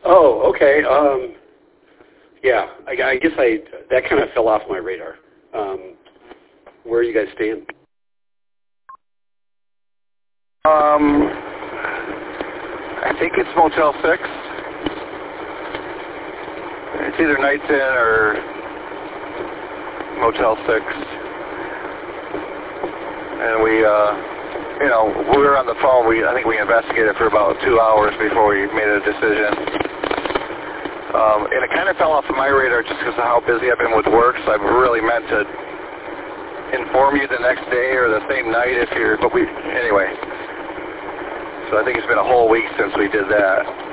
Oh, okay. Yeah, I guess that kind of fell off my radar. Where are you guys staying? I think it's Motel 6. It's either Nights Inn or Motel 6. And we were on the phone. I think we investigated for about 2 hours before we made a decision. And it kind of fell off of my radar just because of how busy I've been with work, so I really meant to inform you the next day or the same night anyway. So I think it's been a whole week since we did that.